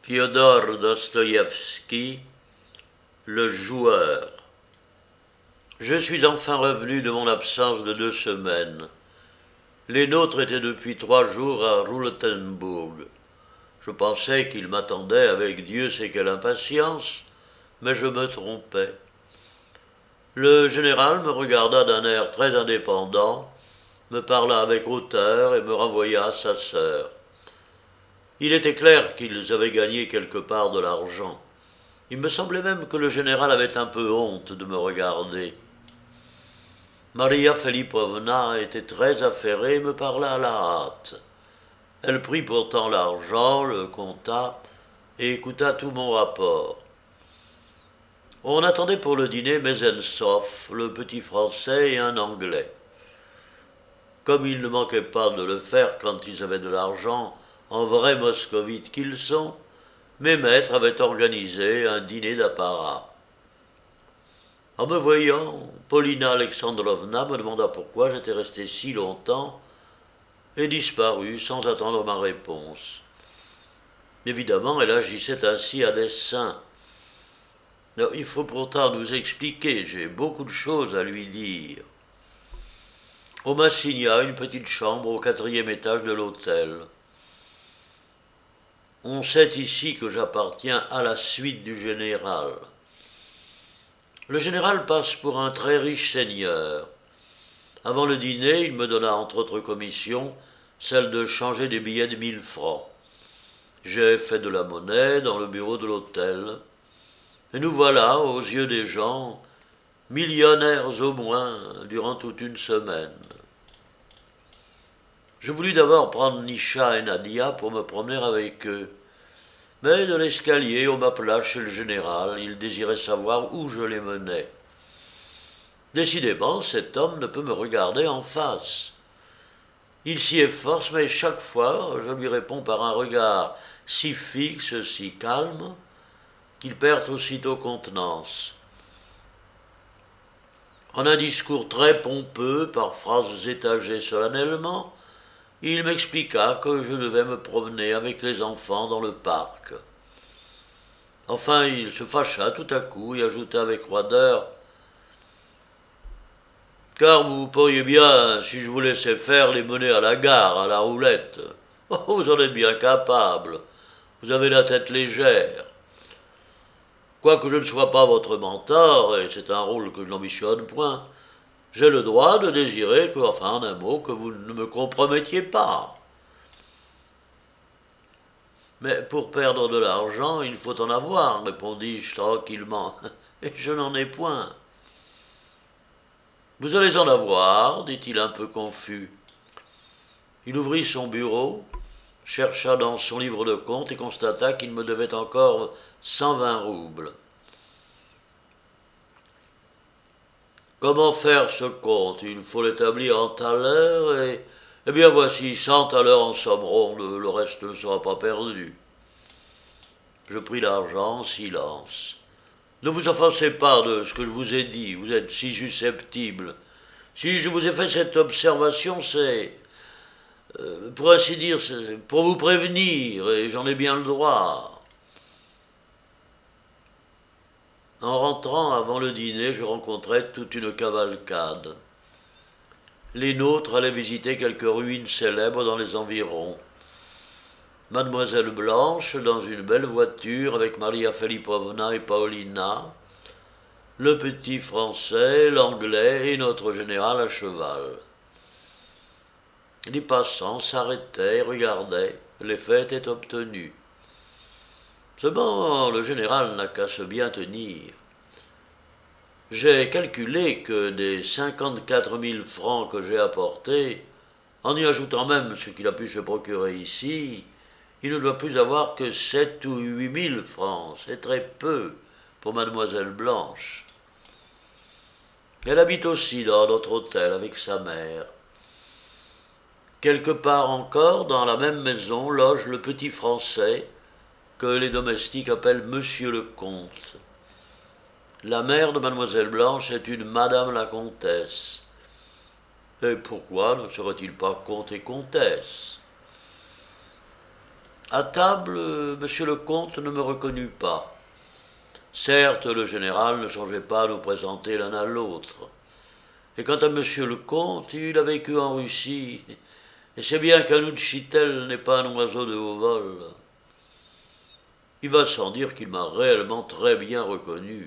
Fyodor Dostoïevski, le joueur. Je suis enfin revenu de mon absence de 2 semaines. Les nôtres étaient depuis 3 jours à Roulettenbourg. Je pensais qu'ils m'attendaient avec Dieu sait quelle impatience, mais je me trompais. Le général me regarda d'un air très indépendant, me parla avec hauteur et me renvoya à sa sœur. Il était clair qu'ils avaient gagné quelque part de l'argent. Il me semblait même que le général avait un peu honte de me regarder. Maria Filipovna était très affairée et me parla à la hâte. Elle prit pourtant l'argent, le compta et écouta tout mon rapport. On attendait pour le dîner Mezensov, le petit français et un anglais. Comme ils ne manquaient pas de le faire quand ils avaient de l'argent, en vrais moscovites qu'ils sont, mes maîtres avaient organisé un dîner d'apparat. En me voyant, Paulina Alexandrovna me demanda pourquoi j'étais resté si longtemps et disparut sans attendre ma réponse. Évidemment, elle agissait ainsi à dessein. Il faut pourtant nous expliquer, j'ai beaucoup de choses à lui dire. On m'assigna une petite chambre au 4e étage de l'hôtel. On sait ici que j'appartiens à la suite du général. Le général passe pour un très riche seigneur. Avant le dîner, il me donna entre autres commissions celle de changer des billets de 1000 francs. J'ai fait de la monnaie dans le bureau de l'hôtel. Et nous voilà, aux yeux des gens, millionnaires au moins durant toute une semaine. Je voulus d'abord prendre Nisha et Nadia pour me promener avec eux. Mais de l'escalier, on m'appela chez le général. Il désirait savoir où je les menais. Décidément, cet homme ne peut me regarder en face. Il s'y efforce, mais chaque fois, je lui réponds par un regard si fixe, si calme, qu'il perd aussitôt contenance. En un discours très pompeux, par phrases étagées solennellement, il m'expliqua que je devais me promener avec les enfants dans le parc. Enfin, il se fâcha tout à coup et ajouta avec roideur « Car vous pourriez bien, si je vous laissais faire, les mener à la gare, à la roulette. Oh, vous en êtes bien capable. Vous avez la tête légère. Quoique je ne sois pas votre mentor, et c'est un rôle que je n'ambitionne point, j'ai le droit de désirer que, enfin, en un mot, que vous ne me compromettiez pas. Mais pour perdre de l'argent, il faut en avoir, répondis-je tranquillement, et je n'en ai point. Vous allez en avoir, dit-il un peu confus. Il ouvrit son bureau, chercha dans son livre de compte et constata qu'il me devait encore 120 roubles. Comment faire ce compte? Il faut l'établir en thalers et... Eh bien voici 100 thalers en somme ronde, le reste ne sera pas perdu. Je pris l'argent en silence. Ne vous offensez pas de ce que je vous ai dit, vous êtes si susceptible. Si je vous ai fait cette observation, c'est, pour ainsi dire, c'est pour vous prévenir, et j'en ai bien le droit. En rentrant avant le dîner, je rencontrai toute une cavalcade. Les nôtres allaient visiter quelques ruines célèbres dans les environs. Mademoiselle Blanche, dans une belle voiture avec Maria Filipovna et Paulina, le petit français, l'anglais et notre général à cheval. Les passants s'arrêtaient, regardaient, l'effet était obtenu. Seulement, le général n'a qu'à se bien tenir. J'ai calculé que des 54 000 francs que j'ai apportés, en y ajoutant même ce qu'il a pu se procurer ici, il ne doit plus avoir que 7 ou 8 000 francs. C'est très peu pour mademoiselle Blanche. Elle habite aussi dans notre hôtel avec sa mère. Quelque part encore, dans la même maison, loge le petit français que les domestiques appellent Monsieur le Comte. La mère de mademoiselle Blanche est une madame la comtesse. Et pourquoi ne serait-il pas comte et comtesse? À table, monsieur le comte ne me reconnut pas. Certes, le général ne songeait pas à nous présenter l'un à l'autre. Et quant à monsieur le comte, il a vécu en Russie, et c'est bien qu'un Utchitel n'est pas un oiseau de haut vol. Il va sans dire qu'il m'a réellement très bien reconnu.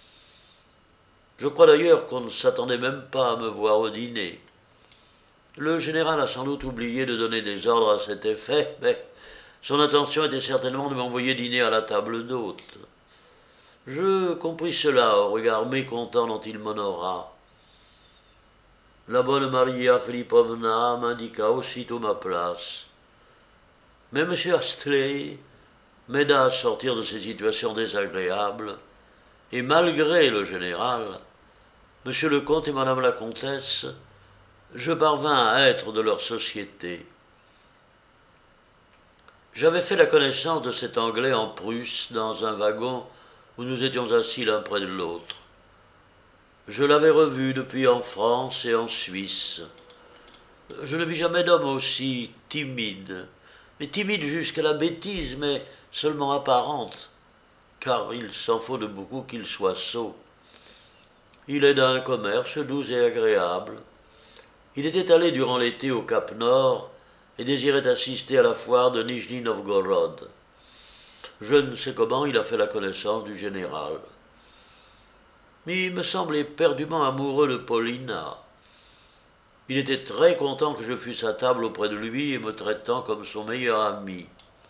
Je crois d'ailleurs qu'on ne s'attendait même pas à me voir au dîner. Le général a sans doute oublié de donner des ordres à cet effet, mais son intention était certainement de m'envoyer dîner à la table d'hôte. Je compris cela au regard mécontent dont il m'honora. La bonne Maria Filipovna m'indiqua aussitôt ma place. Mais M. Astley m'aida à sortir de ces situations désagréables, et malgré le général, M. le comte et Mme la comtesse, je parvins à être de leur société. J'avais fait la connaissance de cet Anglais en Prusse dans un wagon où nous étions assis l'un près de l'autre. Je l'avais revu depuis en France et en Suisse. Je ne vis jamais d'homme aussi timide, mais timide jusqu'à la bêtise, mais seulement apparente, car il s'en faut de beaucoup qu'il soit sot. Il aida un commerce doux et agréable. Il était allé durant l'été au Cap Nord et désirait assister à la foire de Nijni Novgorod. Je ne sais comment il a fait la connaissance du général. Mais il me semblait éperdument amoureux de Paulina. Il était très content que je fusse à table auprès de lui et me traitant comme son meilleur ami.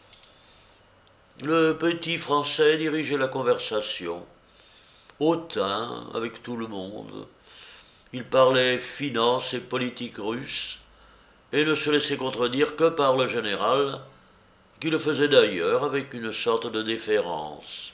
Le petit Français dirigeait la conversation, hautain avec tout le monde. Il parlait finance et politique russe, et ne se laissait contredire que par le général, qui le faisait d'ailleurs avec une sorte de déférence.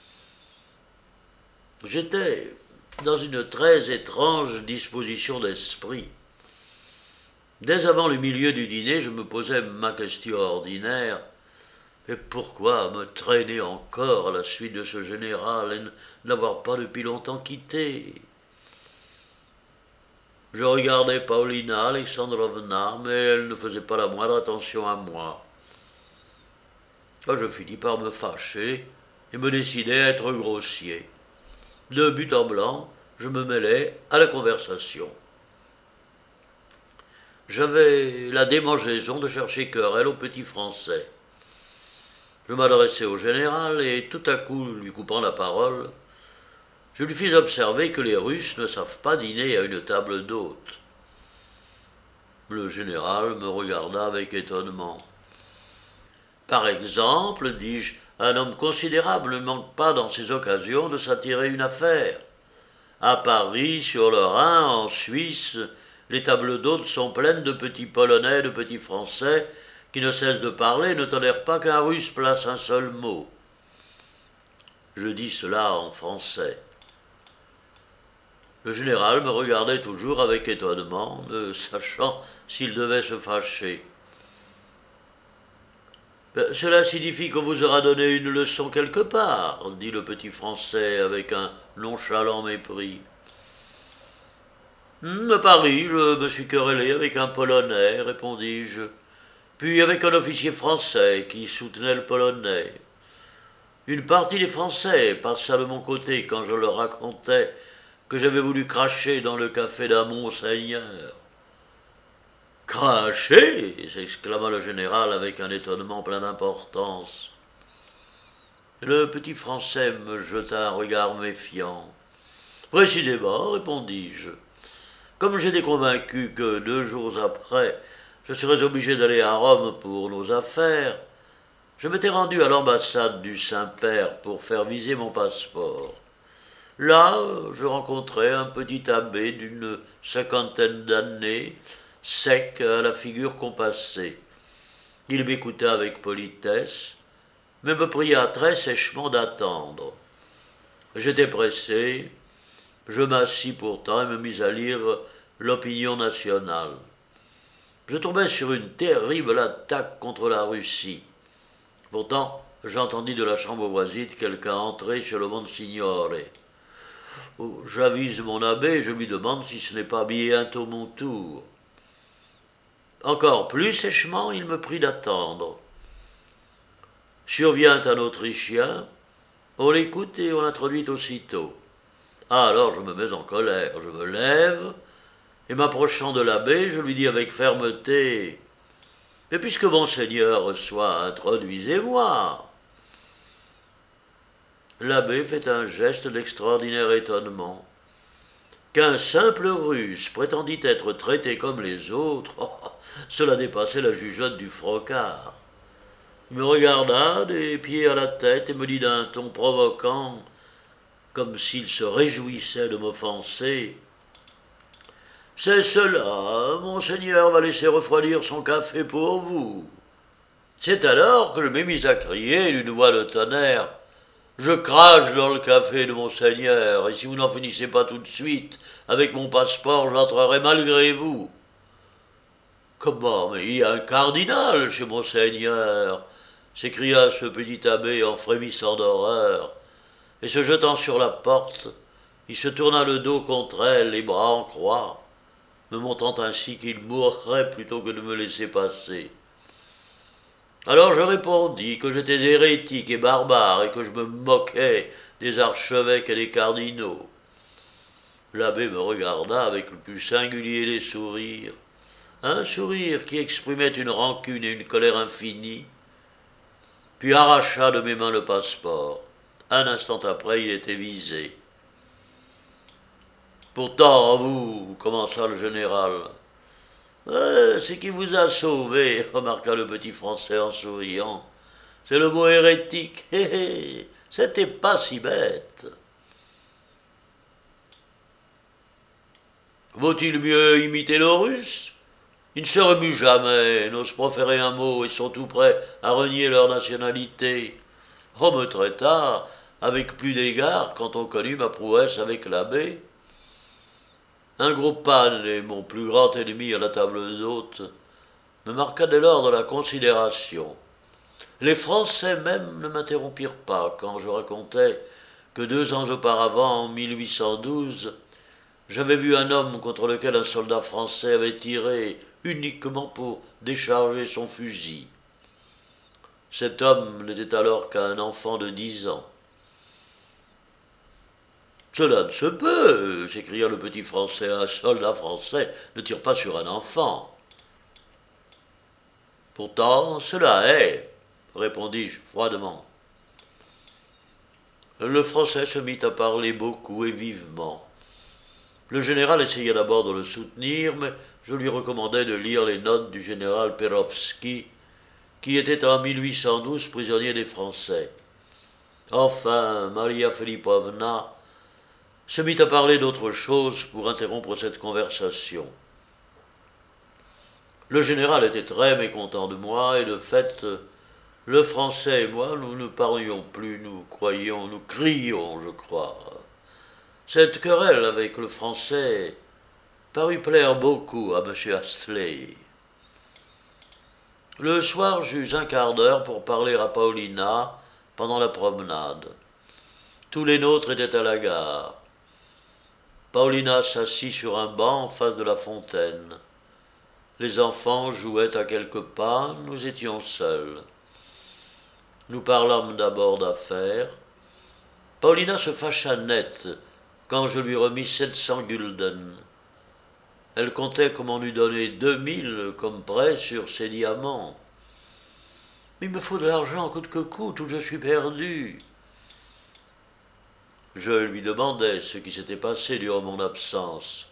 J'étais dans une très étrange disposition d'esprit. Dès avant le milieu du dîner, je me posais ma question ordinaire. Et pourquoi me traîner encore à la suite de ce général et ne l'avoir pas depuis longtemps quitté? Je regardais Paulina Alexandrovna, mais elle ne faisait pas la moindre attention à moi. Je finis par me fâcher et me décidai à être grossier. De but en blanc, je me mêlais à la conversation. J'avais la démangeaison de chercher querelle au petit Français. Je m'adressai au général et tout à coup, lui coupant la parole, je lui fis observer que les Russes ne savent pas dîner à une table d'hôte. Le général me regarda avec étonnement. Par exemple, dis-je, un homme considérable ne manque pas dans ces occasions de s'attirer une affaire. À Paris, sur le Rhin, en Suisse, les tables d'hôtes sont pleines de petits Polonais, de petits Français, qui ne cessent de parler et ne tolèrent pas qu'un Russe place un seul mot. Je dis cela en français. Le général me regardait toujours avec étonnement, ne sachant s'il devait se fâcher. « Cela signifie qu'on vous aura donné une leçon quelque part, dit le petit Français avec un nonchalant mépris. À Paris, je me suis querellé avec un Polonais, répondis-je, puis avec un officier français qui soutenait le Polonais. Une partie des Français passa de mon côté quand je leur racontais que j'avais voulu cracher dans le café d'un monseigneur. « Cracher !» s'exclama le général avec un étonnement plein d'importance. Le petit Français me jeta un regard méfiant. « Précisément, répondis-je. Comme j'étais convaincu que 2 jours après, je serais obligé d'aller à Rome pour nos affaires, je m'étais rendu à l'ambassade du Saint-Père pour faire viser mon passeport. Là, je rencontrai un petit abbé d'une 50aine d'années, sec, à la figure compassée. Il m'écouta avec politesse, mais me pria très sèchement d'attendre. J'étais pressé, je m'assis pourtant et me mis à lire l'opinion nationale. Je tombais sur une terrible attaque contre la Russie. Pourtant, j'entendis de la chambre voisine quelqu'un entrer chez le Monsignore. J'avise mon abbé et je lui demande si ce n'est pas bientôt mon tour. Encore plus sèchement, il me prie d'attendre. Survient un Autrichien, on l'écoute et on l'introduit aussitôt. Ah, alors je me mets en colère, je me lève, et m'approchant de l'abbé, je lui dis avec fermeté « Mais puisque monseigneur reçoit, introduisez-moi !» L'abbé fait un geste d'extraordinaire étonnement. Qu'un simple Russe prétendit être traité comme les autres, cela dépassait la jugeote du frocard. Il me regarda des pieds à la tête et me dit d'un ton provoquant, comme s'il se réjouissait de m'offenser. « C'est cela, monseigneur va laisser refroidir son café pour vous. » C'est alors que je m'ai mis à crier d'une voix de tonnerre. « Je crache dans le café de monseigneur, et si vous n'en finissez pas tout de suite, avec mon passeport, j'entrerai malgré vous. » « Comment, mais il y a un cardinal chez monseigneur !» s'écria ce petit abbé en frémissant d'horreur, et se jetant sur la porte, il se tourna le dos contre elle, les bras en croix, me montrant ainsi qu'il mourrait plutôt que de me laisser passer. Alors je répondis que j'étais hérétique et barbare et que je me moquais des archevêques et des cardinaux. L'abbé me regarda avec le plus singulier des sourires, un sourire qui exprimait une rancune et une colère infinie, puis arracha de mes mains le passeport. Un instant après, il était visé. « Pourtant, vous, commença le général. « C'est qui vous a sauvé, remarqua le petit Français en souriant. C'est le mot hérétique. C'était pas si bête. Vaut-il mieux imiter le Russe? Ils ne se remuent jamais, n'osent proférer un mot et sont tout prêts à renier leur nationalité. On me traita avec plus d'égard quand on connut ma prouesse avec l'abbé. Un gros panne et mon plus grand ennemi à la table d'hôte me marqua dès lors de la considération. Les Français même ne m'interrompirent pas quand je racontais que 2 ans auparavant, en 1812, j'avais vu un homme contre lequel un soldat français avait tiré uniquement pour décharger son fusil. Cet homme n'était alors qu'un enfant de 10 ans. « Cela ne se peut, s'écria le petit Français, un soldat français ne tire pas sur un enfant. »« Pourtant, cela est, répondis-je froidement. Le Français se mit à parler beaucoup et vivement. Le général essaya d'abord de le soutenir, mais je lui recommandai de lire les notes du général Perovski, qui était en 1812 prisonnier des Français. Enfin, Maria Filipovna se mit à parler d'autre chose pour interrompre cette conversation. Le général était très mécontent de moi, et de fait, le Français et moi, nous ne parlions plus, nous crions, je crois. Cette querelle avec le Français parut plaire beaucoup à M. Astley. Le soir, j'eus un quart d'heure pour parler à Paulina pendant la promenade. Tous les nôtres étaient à la gare. Paulina s'assit sur un banc en face de la fontaine. Les enfants jouaient à quelques pas, nous étions seuls. Nous parlâmes d'abord d'affaires. Paulina se fâcha net quand je lui remis 700 gulden. Elle comptait qu'on m'en eût donné 2000 comme prêt sur ses diamants. « Il me faut de l'argent coûte que coûte, ou je suis perdu. » Je lui demandai ce qui s'était passé durant mon absence.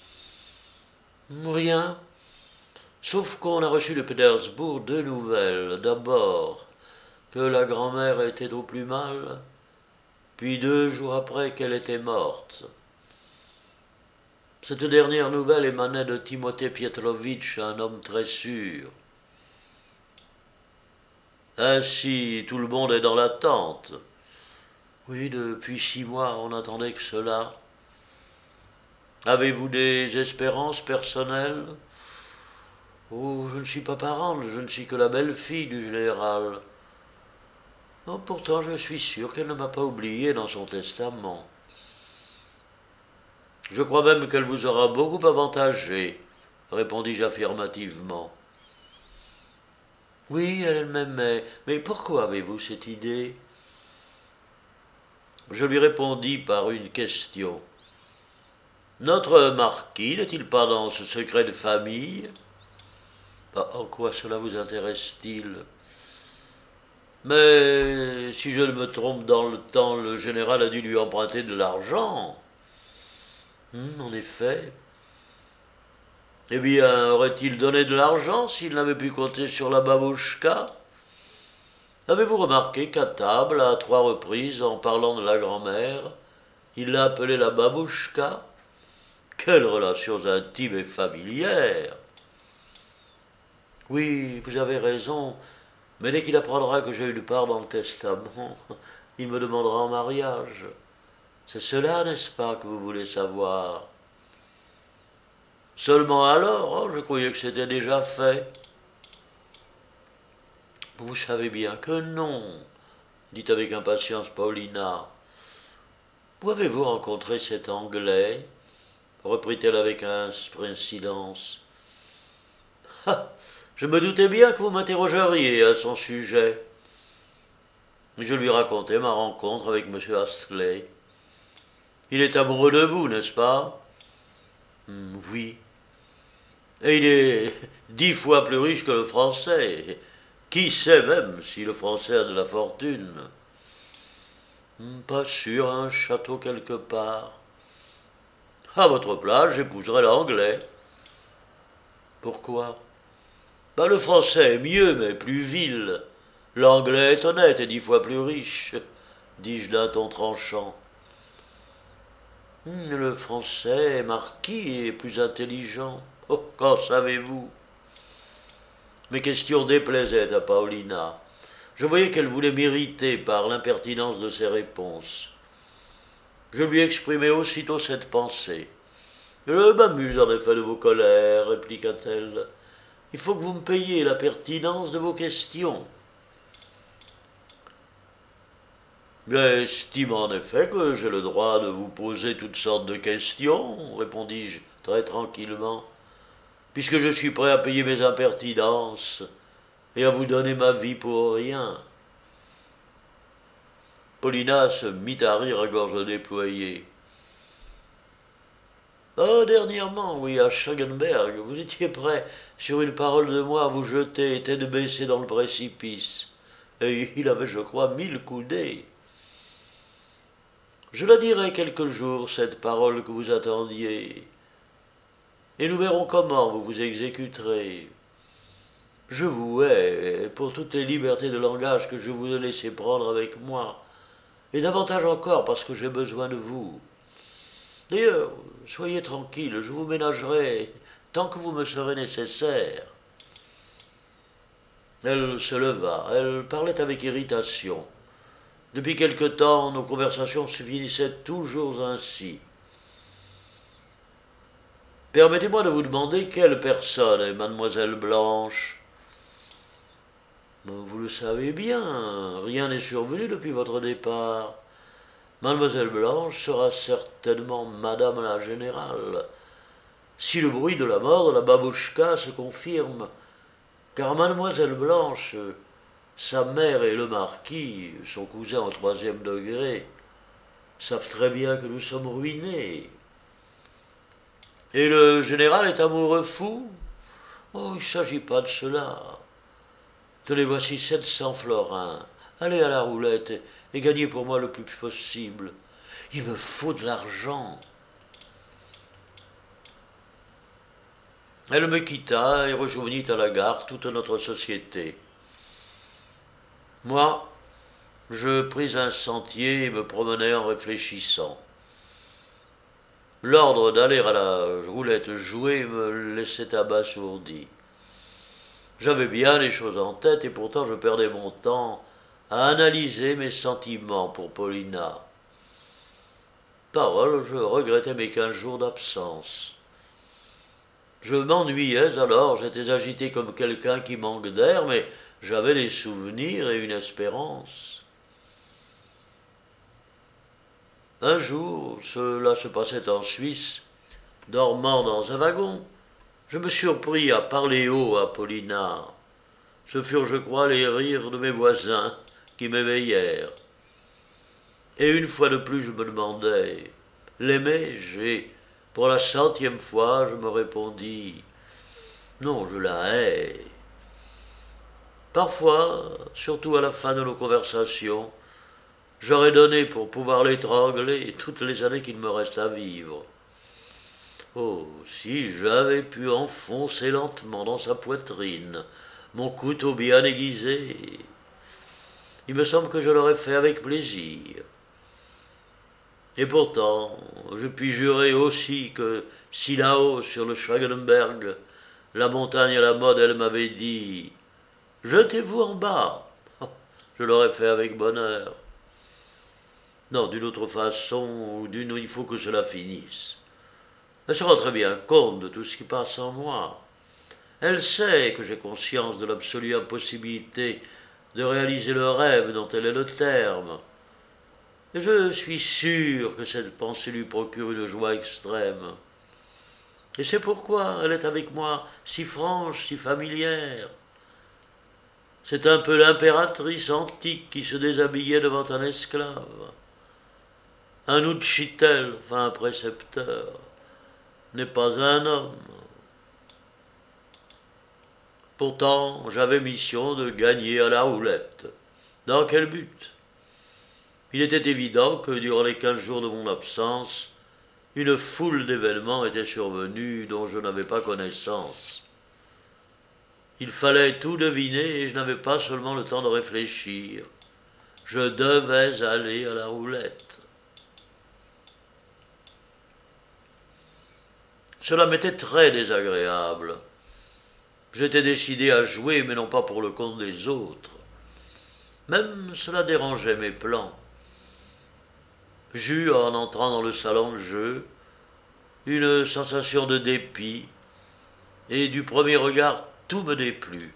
« Rien, sauf qu'on a reçu de Pétersbourg 2 nouvelles. D'abord, que la grand-mère était au plus mal, puis 2 jours après qu'elle était morte. Cette dernière nouvelle émanait de Timothée Pietrovitch, un homme très sûr. Ainsi, tout le monde est dans l'attente. Oui, depuis 6 mois, on n'attendait que cela. Avez-vous des espérances personnelles? Oh, je ne suis pas parente, je ne suis que la belle-fille du général. Oh, pourtant, je suis sûr qu'elle ne m'a pas oublié dans son testament. Je crois même qu'elle vous aura beaucoup avantagé, répondis-je affirmativement. Oui, elle m'aimait. Mais pourquoi avez-vous cette idée? Je lui répondis par une question. Notre marquis n'est-il pas dans ce secret de famille? En quoi cela vous intéresse-t-il? Mais si je ne me trompe dans le temps, le général a dû lui emprunter de l'argent. En effet. Eh bien, aurait-il donné de l'argent s'il n'avait pu compter sur la babouchka? Avez-vous remarqué qu'à table, à 3 reprises, en parlant de la grand-mère, il l'a appelée la babouchka? Quelles relations intimes et familières! Oui, vous avez raison, mais dès qu'il apprendra que j'ai une part dans le testament, il me demandera en mariage. C'est cela, n'est-ce pas, que vous voulez savoir? Seulement alors, je croyais que c'était déjà fait. Vous savez bien que non, dit avec impatience Paulina. Où avez-vous rencontré cet Anglais? Reprit-elle avec un silence. Ah, je me doutais bien que vous m'interrogeriez à son sujet. Je lui racontai ma rencontre avec M. Astley. Il est amoureux de vous, n'est-ce pas? Oui. Et il est 10 fois plus riche que le Français. Qui sait même si le Français a de la fortune? Pas sûr, un château quelque part. À votre place, j'épouserai l'Anglais. Pourquoi? Le Français est mieux, mais plus vil. L'Anglais est honnête et 10 fois plus riche, dis-je d'un ton tranchant. Le Français est marquis et plus intelligent. Oh, qu'en savez-vous? Mes questions déplaisaient à Paulina. Je voyais qu'elle voulait m'irriter par l'impertinence de ses réponses. Je lui exprimai aussitôt cette pensée. Je m'amuse en effet de vos colères, répliqua-t-elle. Il faut que vous me payiez la pertinence de vos questions. J'estime en effet que j'ai le droit de vous poser toutes sortes de questions, répondis-je très tranquillement, puisque je suis prêt à payer mes impertinences et à vous donner ma vie pour rien. Paulina se mit à rire à gorge déployée. Oh, dernièrement, oui, à Schagenberg, vous étiez prêt, sur une parole de moi, à vous jeter et tête baissée dans le précipice. Et il avait, je crois, 1000 coudées. Je la dirai quelque jour, cette parole que vous attendiez, et nous verrons comment vous vous exécuterez. Je vous hais pour toutes les libertés de langage que je vous ai laissé prendre avec moi, et davantage encore parce que j'ai besoin de vous. D'ailleurs, soyez tranquille, je vous ménagerai tant que vous me serez nécessaire. Elle se leva, elle parlait avec irritation. Depuis quelque temps, nos conversations se finissaient toujours ainsi. Permettez-moi de vous demander quelle personne est mademoiselle Blanche. Vous le savez bien, rien n'est survenu depuis votre départ. Mademoiselle Blanche sera certainement madame la générale, si le bruit de la mort de la babouchka se confirme, car mademoiselle Blanche, sa mère et le marquis, son cousin au 3e degré, savent très bien que nous sommes ruinés. Et le général est amoureux fou? Oh, il ne s'agit pas de cela. Tenez, voici 700 florins. Allez à la roulette et gagnez pour moi le plus possible. Il me faut de l'argent. Elle me quitta et rejoignit à la gare toute notre société. Moi, je pris un sentier et me promenai en réfléchissant. L'ordre d'aller à la roulette jouer me laissait abasourdi. J'avais bien les choses en tête et pourtant je perdais mon temps à analyser mes sentiments pour Paulina. Parole, je regrettais mes 15 jours d'absence. Je m'ennuyais alors, j'étais agité comme quelqu'un qui manque d'air, mais j'avais des souvenirs et une espérance. Un jour, cela se passait en Suisse, dormant dans un wagon, je me surpris à parler haut à Paulina. Ce furent, je crois, les rires de mes voisins qui m'éveillèrent. Et une fois de plus, je me demandais, l'aimais-je? Et pour la 100e fois, je me répondis, non, je la hais. Parfois, surtout à la fin de nos conversations, j'aurais donné pour pouvoir l'étrangler toutes les années qu'il me reste à vivre. Oh, si j'avais pu enfoncer lentement dans sa poitrine mon couteau bien aiguisé, il me semble que je l'aurais fait avec plaisir. Et pourtant, je puis jurer aussi que si là-haut, sur le Schwagenberg, la montagne à la mode, elle m'avait dit « Jetez-vous en bas !» je l'aurais fait avec bonheur. Non, d'une autre façon ou d'une, il faut que cela finisse. Elle se rend très bien compte de tout ce qui passe en moi. Elle sait que j'ai conscience de l'absolue impossibilité de réaliser le rêve dont elle est le terme. Et je suis sûr que cette pensée lui procure une joie extrême. Et c'est pourquoi elle est avec moi si franche, si familière. C'est un peu l'impératrice antique qui se déshabillait devant un esclave. Un Uchitel, enfin un précepteur, n'est pas un homme. Pourtant, j'avais mission de gagner à la roulette. Dans quel but? Il était évident que durant les 15 jours de mon absence, une foule d'événements était survenue dont je n'avais pas connaissance. Il fallait tout deviner et je n'avais pas seulement le temps de réfléchir. Je devais aller à la roulette. Cela m'était très désagréable. J'étais décidé à jouer, mais non pas pour le compte des autres. Même cela dérangeait mes plans. J'eus, en entrant dans le salon de jeu, une sensation de dépit, et du premier regard tout me déplut.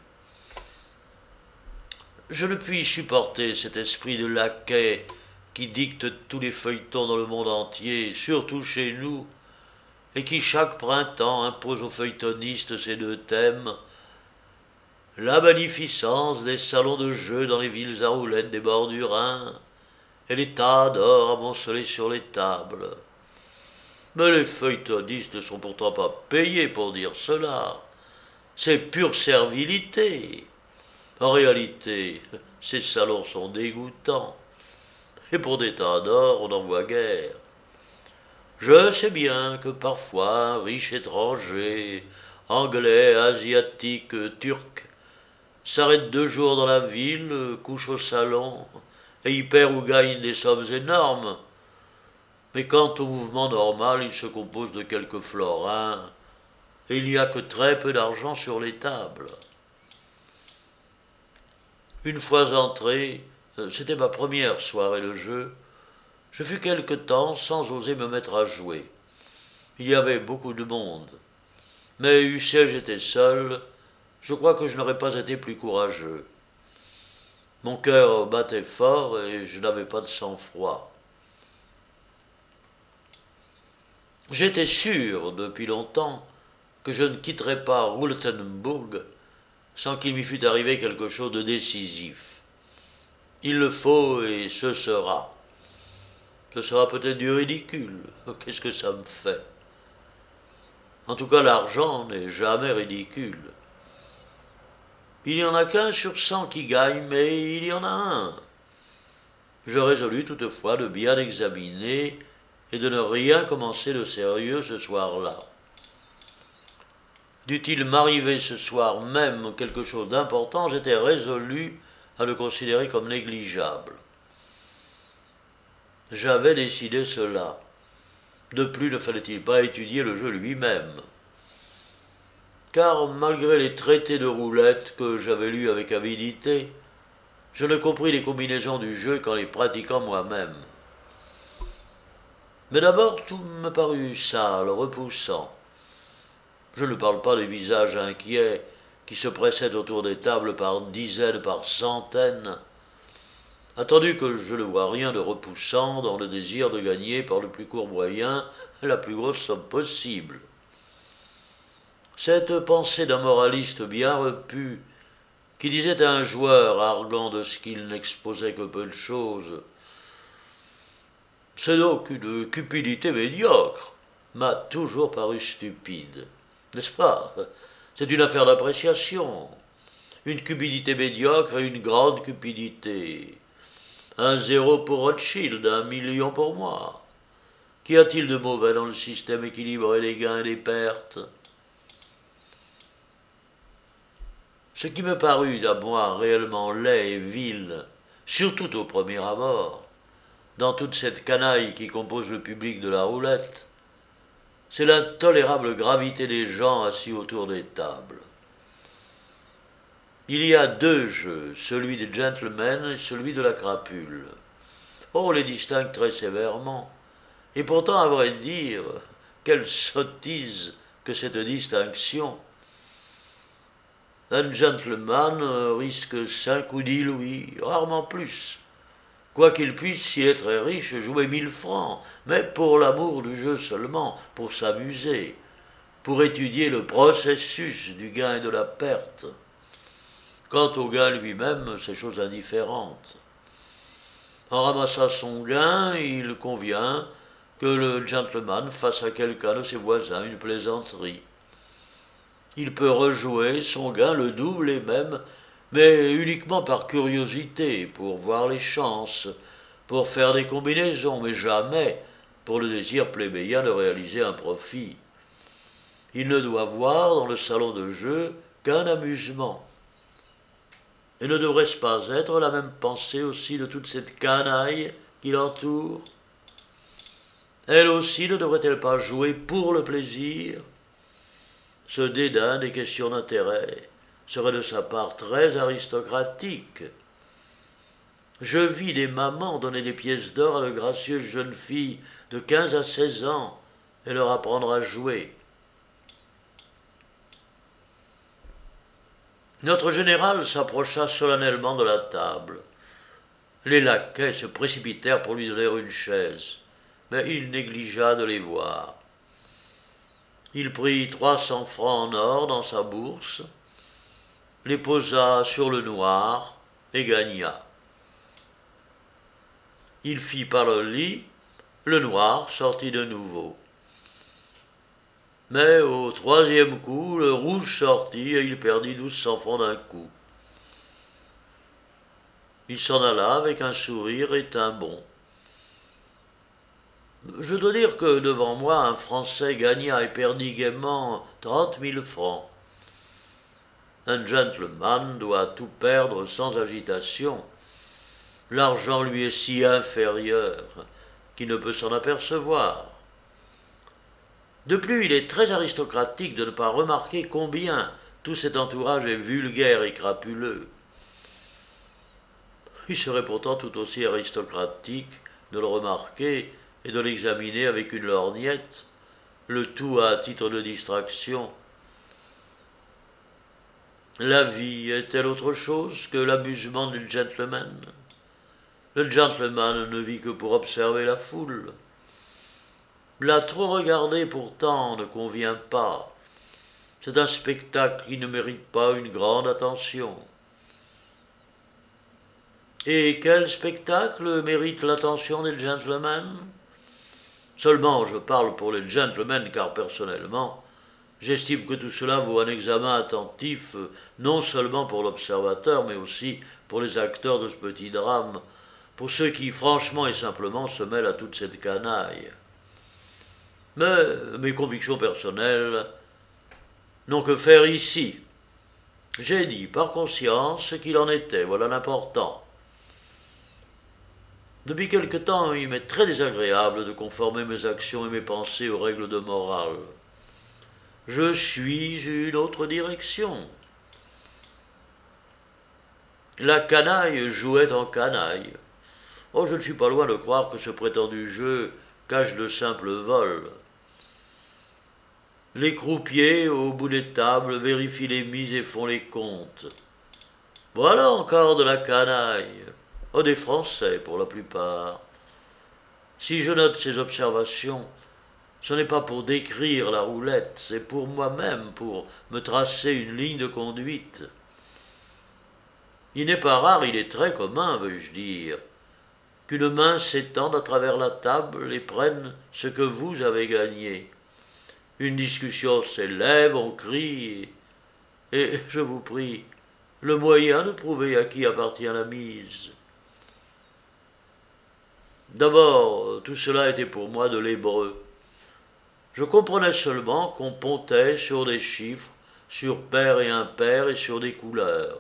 Je ne puis supporter cet esprit de laquais qui dicte tous les feuilletons dans le monde entier, surtout chez nous, et qui chaque printemps impose aux feuilletonistes ces deux thèmes: la magnificence des salons de jeu dans les villes à roulettes des bords du Rhin, et les tas d'or amoncelés sur les tables. Mais les feuilletonistes ne sont pourtant pas payés pour dire cela. C'est pure servilité. En réalité, ces salons sont dégoûtants. Et pour des tas d'or, on n'en voit guère. Je sais bien que parfois un riche étranger, anglais, asiatique, turc, s'arrête 2 jours dans la ville, couche au salon, et y perd ou gagne des sommes énormes. Mais quant au mouvement normal, il se compose de quelques florins, et il n'y a que très peu d'argent sur les tables. Une fois entré, c'était ma première soirée de jeu, je fus quelque temps sans oser me mettre à jouer. Il y avait beaucoup de monde. Mais eussé-je été seul, je crois que je n'aurais pas été plus courageux. Mon cœur battait fort et je n'avais pas de sang-froid. J'étais sûr, depuis longtemps, que je ne quitterais pas Rothenburg sans qu'il m'y fût arrivé quelque chose de décisif. Il le faut et ce sera. Ce sera peut-être du ridicule. Qu'est-ce que ça me fait? En tout cas, l'argent n'est jamais ridicule. Il n'y en a qu'un sur 100 qui gagne, mais il y en a un. Je résolus toutefois de bien examiner et de ne rien commencer de sérieux ce soir-là. Dût-il m'arriver ce soir même quelque chose d'important, j'étais résolu à le considérer comme négligeable. J'avais décidé cela. De plus, ne fallait-il pas étudier le jeu lui-même? Car malgré les traités de roulette que j'avais lus avec avidité, je ne compris les combinaisons du jeu qu'en les pratiquant moi-même. Mais d'abord, tout me parut sale, repoussant. Je ne parle pas des visages inquiets qui se pressaient autour des tables par dizaines, par centaines, attendu que je ne vois rien de repoussant dans le désir de gagner par le plus court moyen la plus grosse somme possible. Cette pensée d'un moraliste bien repu qui disait à un joueur, arguant de ce qu'il n'exposait que peu de choses, « C'est donc une cupidité médiocre », m'a toujours paru stupide. N'est-ce pas? C'est une affaire d'appréciation. Une cupidité médiocre et une grande cupidité. 1-0 pour Rothschild, 1 million pour moi. Qu'y a-t-il de mauvais dans le système équilibré des gains et des pertes? Ce qui me parut à moi réellement laid et vil, surtout au premier abord, dans toute cette canaille qui compose le public de la roulette, c'est l'intolérable gravité des gens assis autour des tables. Il y a deux jeux, celui des gentlemen et celui de la crapule. On les distingue très sévèrement. Et pourtant, à vrai dire, quelle sottise que cette distinction. Un gentleman risque 5 ou 10 louis, rarement plus. Quoi qu'il puisse, s'il est très riche, jouer 1000 francs, mais pour l'amour du jeu seulement, pour s'amuser, pour étudier le processus du gain et de la perte. Quant au gain lui-même, c'est chose indifférente. En ramassant son gain, il convient que le gentleman fasse à quelqu'un de ses voisins une plaisanterie. Il peut rejouer son gain le double et même, mais uniquement par curiosité, pour voir les chances, pour faire des combinaisons, mais jamais pour le désir plébéien de réaliser un profit. Il ne doit voir dans le salon de jeu qu'un amusement. Et ne devrait-ce pas être la même pensée aussi de toute cette canaille qui l'entoure? Elle aussi ne devrait-elle pas jouer pour le plaisir? Ce dédain des questions d'intérêt serait de sa part très aristocratique. Je vis des mamans donner des pièces d'or à de gracieuses jeunes filles de 15 à 16 ans et leur apprendre à jouer. Notre général s'approcha solennellement de la table. Les laquais se précipitèrent pour lui donner une chaise, mais il négligea de les voir. Il prit 300 francs en or dans sa bourse, les posa sur le noir et gagna. Il fit par le lit, le noir sortit de nouveau. Mais au troisième coup, le rouge sortit et il perdit 1200 francs d'un coup. Il s'en alla avec un sourire et un bon. Je dois dire que devant moi, un Français gagna et perdit gaiement 30 000 francs. Un gentleman doit tout perdre sans agitation. L'argent lui est si inférieur qu'il ne peut s'en apercevoir. De plus, il est très aristocratique de ne pas remarquer combien tout cet entourage est vulgaire et crapuleux. Il serait pourtant tout aussi aristocratique de le remarquer et de l'examiner avec une lorgnette, le tout à titre de distraction. La vie est-elle autre chose que l'amusement du gentleman? Le gentleman ne vit que pour observer la foule. La trop regarder pourtant ne convient pas. C'est un spectacle qui ne mérite pas une grande attention. Et quel spectacle mérite l'attention des gentlemen? Seulement, je parle pour les gentlemen, car personnellement, j'estime que tout cela vaut un examen attentif, non seulement pour l'observateur, mais aussi pour les acteurs de ce petit drame, pour ceux qui, franchement et simplement, se mêlent à toute cette canaille. Mais mes convictions personnelles n'ont que faire ici. J'ai dit par conscience ce qu'il en était, voilà l'important. Depuis quelque temps, il m'est très désagréable de conformer mes actions et mes pensées aux règles de morale. Je suis une autre direction. La canaille jouait en canaille. Oh, je ne suis pas loin de croire que ce prétendu jeu cache de simples vols. Les croupiers, au bout des tables, vérifient les mises et font les comptes. Voilà encore de la canaille. Oh, des Français pour la plupart. Si je note ces observations, ce n'est pas pour décrire la roulette, c'est pour moi-même, pour me tracer une ligne de conduite. Il n'est pas rare, il est très commun, veux-je dire, qu'une main s'étende à travers la table et prenne ce que vous avez gagné. Une discussion s'élève, on crie, et je vous prie, le moyen de prouver à qui appartient la mise. D'abord, tout cela était pour moi de l'hébreu. Je comprenais seulement qu'on pontait sur des chiffres, sur pair et impair et sur des couleurs.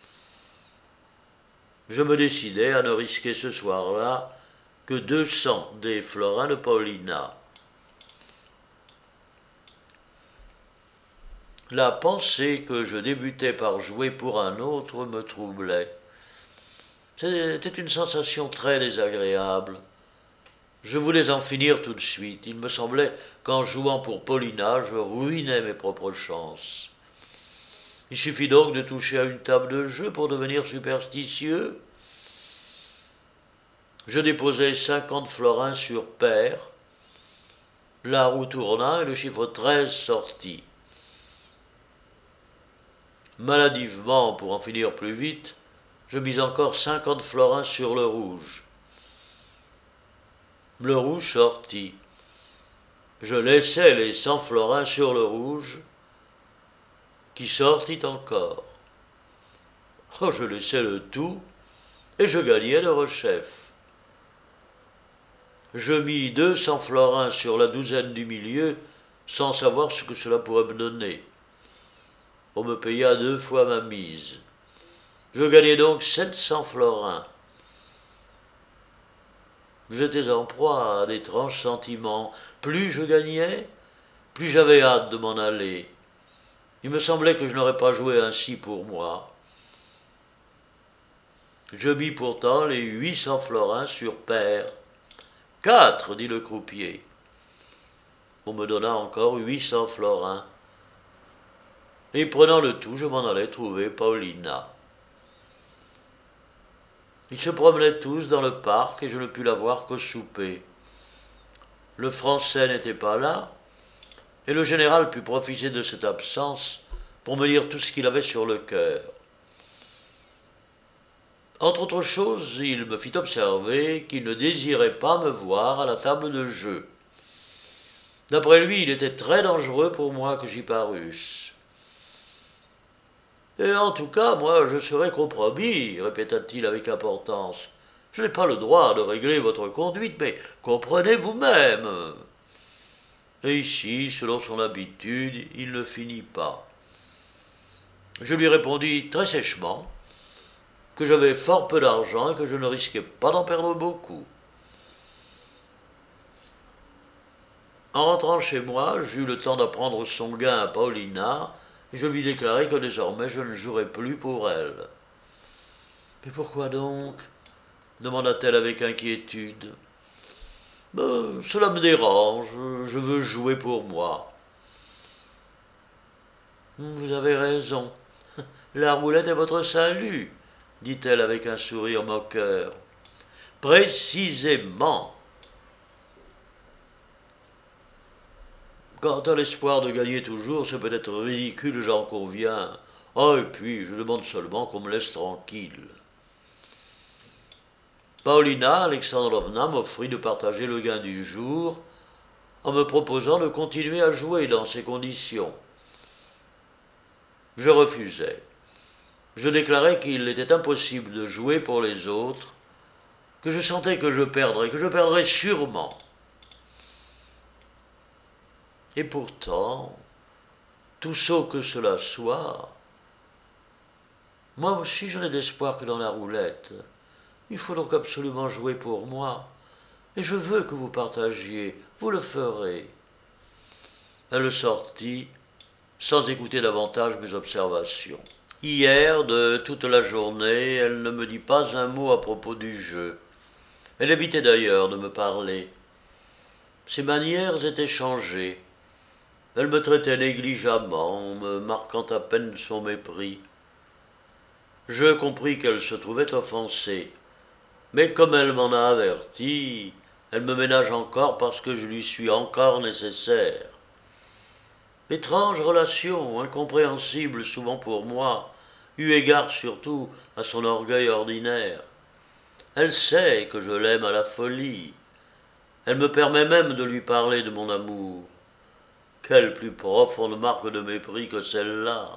Je me décidai à ne risquer ce soir-là que 200 des florins de Paulina. La pensée que je débutais par jouer pour un autre me troublait. C'était une sensation très désagréable. Je voulais en finir tout de suite. Il me semblait qu'en jouant pour Paulina, je ruinais mes propres chances. Il suffit donc de toucher à une table de jeu pour devenir superstitieux. Je déposai 50 florins sur pair. La roue tourna et le chiffre 13 sortit. Maladivement, pour en finir plus vite, je mis encore 50 florins sur le rouge. Le rouge sortit. Je laissai les 100 florins sur le rouge, qui sortit encore. Oh, je laissai le tout, et je gagnai le rechef. Je mis 200 florins sur la douzaine du milieu, sans savoir ce que cela pourrait me donner. On me paya 2 fois ma mise. Je gagnai donc 700 florins. J'étais en proie à d'étranges sentiments. Plus je gagnais, plus j'avais hâte de m'en aller. Il me semblait que je n'aurais pas joué ainsi pour moi. Je mis pourtant les 800 florins sur pair. 4, dit le croupier. On me donna encore 800 florins. Et prenant le tout, je m'en allais trouver Paulina. Ils se promenaient tous dans le parc et je ne pus la voir qu'au souper. Le Français n'était pas là, et le général put profiter de cette absence pour me dire tout ce qu'il avait sur le cœur. Entre autres choses, il me fit observer qu'il ne désirait pas me voir à la table de jeu. D'après lui, il était très dangereux pour moi que j'y parusse. « Et en tout cas, moi, je serai compromis, répéta-t-il avec importance. Je n'ai pas le droit de régler votre conduite, mais comprenez vous-même. » Et ici, selon son habitude, il ne finit pas. Je lui répondis très sèchement que j'avais fort peu d'argent et que je ne risquais pas d'en perdre beaucoup. En rentrant chez moi, j'eus le temps d'apprendre son gain à Paulina, et je lui déclarai que désormais je ne jouerais plus pour elle. « Mais pourquoi donc ?» demanda-t-elle avec inquiétude. « Cela me dérange, je veux jouer pour moi. »« Vous avez raison, la roulette est votre salut, » dit-elle avec un sourire moqueur. « Précisément. » Quant à l'espoir de gagner toujours, c'est peut-être ridicule, j'en conviens. Ah, et puis, je demande seulement qu'on me laisse tranquille. Paulina Alexandrovna m'offrit de partager le gain du jour en me proposant de continuer à jouer dans ces conditions. Je refusai. Je déclarai qu'il était impossible de jouer pour les autres, que je sentais que je perdrais sûrement. Et pourtant, tout sot que cela soit, moi aussi je n'ai d'espoir que dans la roulette. Il faut donc absolument jouer pour moi, et je veux que vous partagiez, vous le ferez. Elle sortit, sans écouter davantage mes observations. Hier, de toute la journée, elle ne me dit pas un mot à propos du jeu. Elle évitait d'ailleurs de me parler. Ses manières étaient changées. Elle me traitait négligemment, en me marquant à peine son mépris. Je compris qu'elle se trouvait offensée, mais comme elle m'en a averti, elle me ménage encore parce que je lui suis encore nécessaire. Étrange relation, incompréhensible souvent pour moi, eu égard surtout à son orgueil ordinaire. Elle sait que je l'aime à la folie. Elle me permet même de lui parler de mon amour. Quelle plus profonde marque de mépris que celle-là.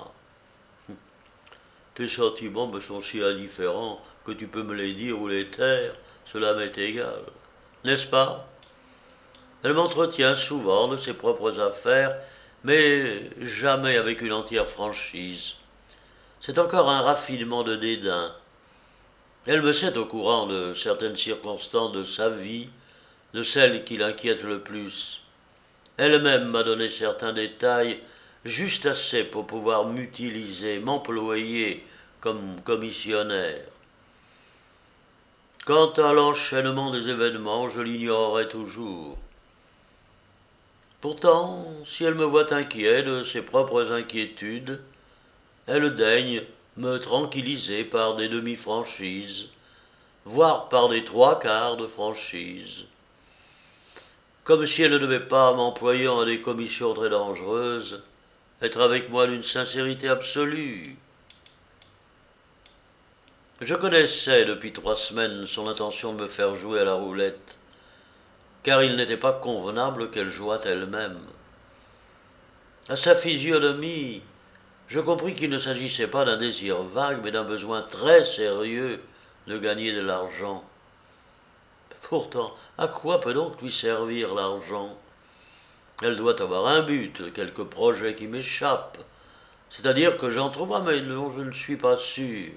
Tes sentiments me sont si indifférents que tu peux me les dire ou les taire, cela m'est égal. N'est-ce pas? Elle m'entretient souvent de ses propres affaires, mais jamais avec une entière franchise. C'est encore un raffinement de dédain. Elle me sait au courant de certaines circonstances de sa vie, de celles qui l'inquiètent le plus. Elle-même m'a donné certains détails, juste assez pour pouvoir m'utiliser, m'employer comme commissionnaire. Quant à l'enchaînement des événements, je l'ignorerai toujours. Pourtant, si elle me voit inquiet de ses propres inquiétudes, elle daigne me tranquilliser par des demi-franchises, voire par des trois quarts de franchise. Comme si elle ne devait pas, m'employant à des commissions très dangereuses, être avec moi d'une sincérité absolue. Je connaissais depuis 3 semaines son intention de me faire jouer à la roulette, car il n'était pas convenable qu'elle jouât elle-même. À sa physionomie, je compris qu'il ne s'agissait pas d'un désir vague, mais d'un besoin très sérieux de gagner de l'argent. Pourtant, à quoi peut donc lui servir l'argent? Elle doit avoir un but, quelque projet qui m'échappe, c'est-à-dire que j'entrevois, mais dont je ne suis pas sûr.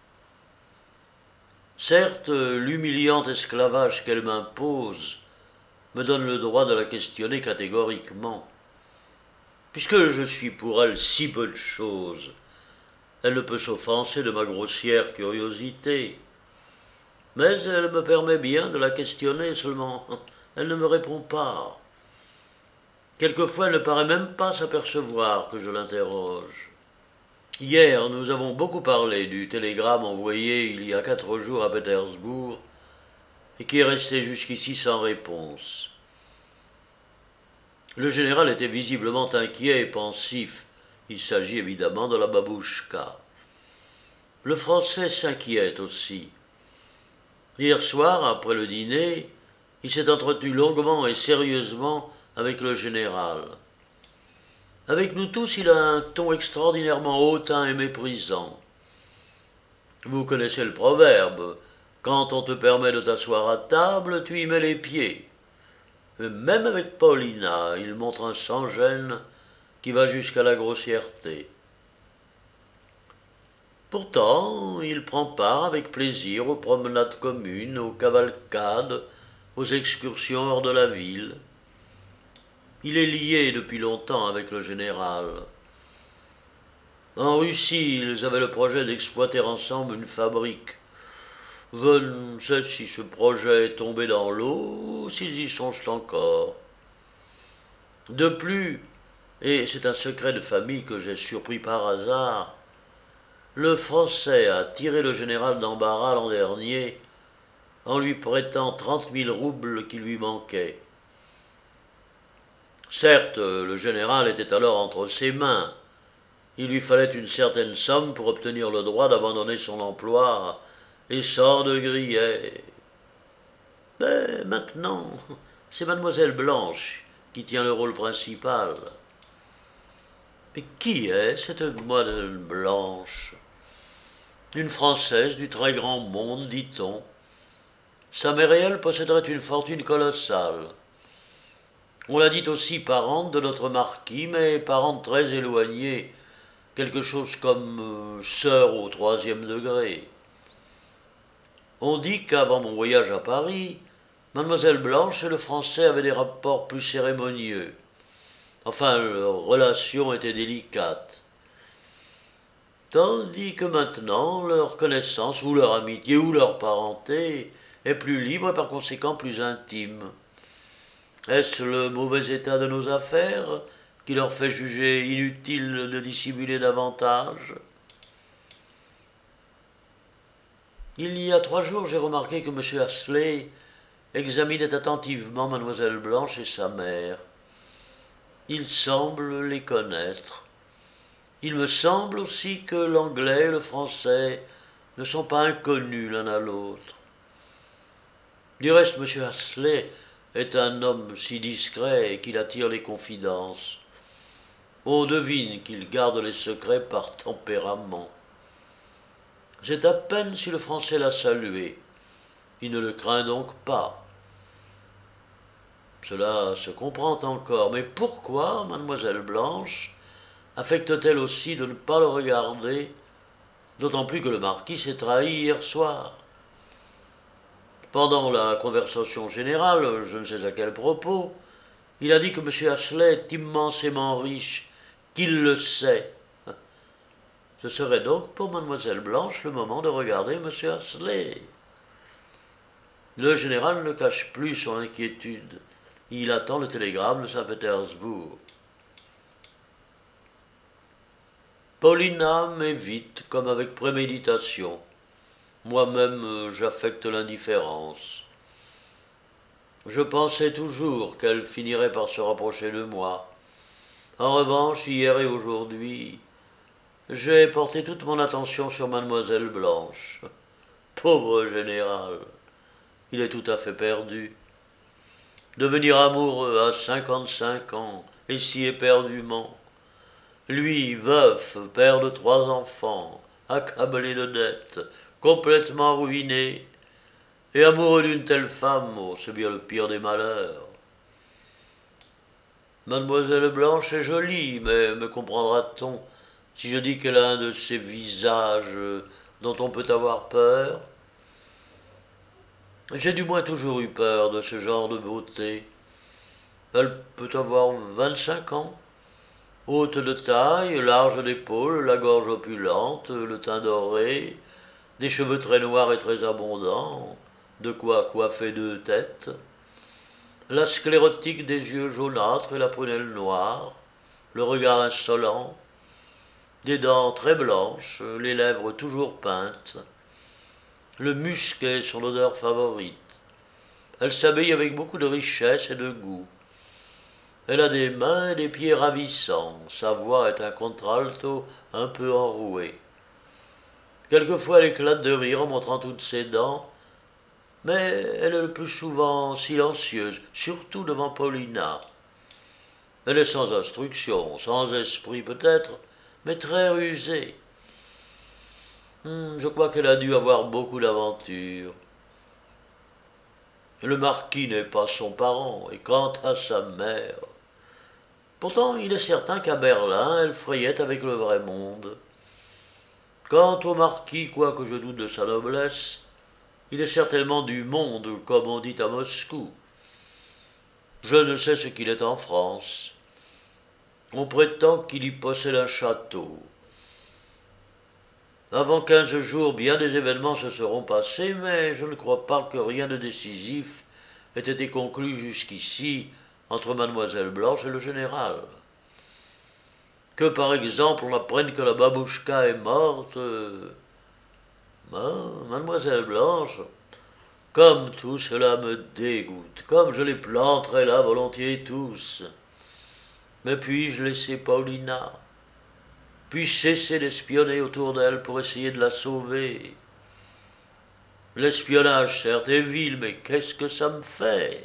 Certes, l'humiliant esclavage qu'elle m'impose me donne le droit de la questionner catégoriquement. Puisque je suis pour elle si peu de choses, elle ne peut s'offenser de ma grossière curiosité. Mais elle me permet bien de la questionner, seulement elle ne me répond pas. Quelquefois, elle ne paraît même pas s'apercevoir que je l'interroge. Hier, nous avons beaucoup parlé du télégramme envoyé il y a 4 jours à Pétersbourg et qui est resté jusqu'ici sans réponse. Le général était visiblement inquiet et pensif. Il s'agit évidemment de la babouchka. Le Français s'inquiète aussi. Hier soir, après le dîner, il s'est entretenu longuement et sérieusement avec le général. Avec nous tous, il a un ton extraordinairement hautain et méprisant. Vous connaissez le proverbe, quand on te permet de t'asseoir à table, tu y mets les pieds. Même avec Paulina, il montre un sans-gêne qui va jusqu'à la grossièreté. Pourtant, il prend part avec plaisir aux promenades communes, aux cavalcades, aux excursions hors de la ville. Il est lié depuis longtemps avec le général. En Russie, ils avaient le projet d'exploiter ensemble une fabrique. Je ne sais si ce projet est tombé dans l'eau ou s'ils y songent encore. De plus, et c'est un secret de famille que j'ai surpris par hasard, le Français a tiré le général d'embarras l'an dernier en lui prêtant 30 000 roubles qui lui manquaient. Certes, le général était alors entre ses mains. Il lui fallait une certaine somme pour obtenir le droit d'abandonner son emploi et sans de grillet. Mais maintenant, c'est mademoiselle Blanche qui tient le rôle principal. Mais qui est cette mademoiselle Blanche? Une Française du très grand monde, dit-on. Sa mère et elle posséderaient une fortune colossale. On l'a dit aussi parente de notre marquis, mais parente très éloignée, quelque chose comme sœur au 3e degré. On dit qu'avant mon voyage à Paris, mademoiselle Blanche et le Français avaient des rapports plus cérémonieux. Enfin, leur relation était délicate. Tandis que maintenant, leur connaissance, ou leur amitié, ou leur parenté, est plus libre et par conséquent plus intime. Est-ce le mauvais état de nos affaires qui leur fait juger inutile de dissimuler davantage? Il y a 3 jours, j'ai remarqué que M. Astley examinait attentivement mademoiselle Blanche et sa mère. Il semble les connaître. Il me semble aussi que l'anglais et le français ne sont pas inconnus l'un à l'autre. Du reste, M. Astley est un homme si discret qu'il attire les confidences. On devine qu'il garde les secrets par tempérament. C'est à peine si le français l'a salué. Il ne le craint donc pas. Cela se comprend encore, mais pourquoi mademoiselle Blanche affecte-t-elle aussi de ne pas le regarder, d'autant plus que le marquis s'est trahi hier soir? Pendant la conversation générale, je ne sais à quel propos, il a dit que M. Astley est immensément riche, qu'il le sait. Ce serait donc pour mademoiselle Blanche le moment de regarder M. Astley. Le général ne cache plus son inquiétude. Il attend le télégramme de Saint-Pétersbourg. Paulina m'évite comme avec préméditation. Moi-même, j'affecte l'indifférence. Je pensais toujours qu'elle finirait par se rapprocher de moi. En revanche, hier et aujourd'hui, j'ai porté toute mon attention sur mademoiselle Blanche. Pauvre général, il est tout à fait perdu. Devenir amoureux à 55 ans, et si éperdument. Lui, veuf, père de 3 enfants, accablé de dettes, complètement ruiné, et amoureux d'une telle femme, oh, c'est bien le pire des malheurs. Mademoiselle Blanche est jolie, mais me comprendra-t-on si je dis qu'elle a un de ces visages dont on peut avoir peur? J'ai du moins toujours eu peur de ce genre de beauté. Elle peut avoir 25 ans, haute de taille, large d'épaule, la gorge opulente, le teint doré, des cheveux très noirs et très abondants, de quoi coiffer 2 têtes, la sclérotique des yeux jaunâtres et la prunelle noire, le regard insolent, des dents très blanches, les lèvres toujours peintes. Le musc est son odeur favorite. Elle s'habille avec beaucoup de richesse et de goût. Elle a des mains et des pieds ravissants. Sa voix est un contralto un peu enroué. Quelquefois elle éclate de rire en montrant toutes ses dents, mais elle est le plus souvent silencieuse, surtout devant Paulina. Elle est sans instruction, sans esprit peut-être, mais très rusée. Je crois qu'elle a dû avoir beaucoup d'aventures. Le marquis n'est pas son parent, et quant à sa mère... Pourtant, il est certain qu'à Berlin, elle frayait avec le vrai monde. Quant au marquis, quoique je doute de sa noblesse, il est certainement du monde, comme on dit à Moscou. Je ne sais ce qu'il est en France. On prétend qu'il y possède un château. Avant 15 jours, bien des événements se seront passés, mais je ne crois pas que rien de décisif ait été conclu jusqu'ici entre mademoiselle Blanche et le général. Que par exemple on apprenne que la babouchka est morte. Mademoiselle Blanche, comme tout cela me dégoûte, comme je les planterais là volontiers tous. Mais puis-je laisser Paulina? Puis-je cesser d'espionner autour d'elle pour essayer de la sauver? L'espionnage, certes, est vil, mais qu'est-ce que ça me fait?